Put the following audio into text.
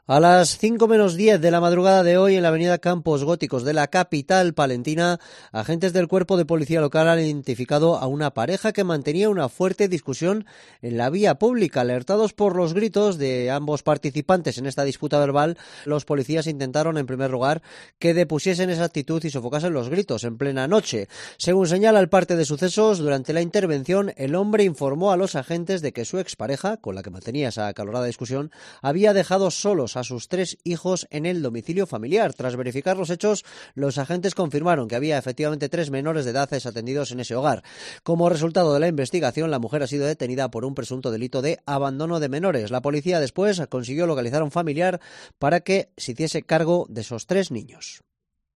A las 5 menos 10 de la madrugada de hoy, en la avenida Campos Góticos de la capital palentina, agentes del Cuerpo de Policía Local han identificado a una pareja que mantenía una fuerte discusión en la vía pública. Alertados por los gritos de ambos participantes en esta disputa verbal, los policías intentaron, en primer lugar, que depusiesen esa actitud y sofocasen los gritos en plena noche. Según señala el parte de sucesos, durante la intervención, el hombre informó a los agentes de que su expareja, con la que mantenía esa acalorada discusión, había dejado solos a sus 3 hijos en el domicilio familiar. Tras verificar los hechos, los agentes confirmaron que había efectivamente 3 menores de edad desatendidos en ese hogar. Como resultado de la investigación, la mujer ha sido detenida por un presunto delito de abandono de menores. La policía después consiguió localizar a un familiar para que se hiciese cargo de esos 3 niños.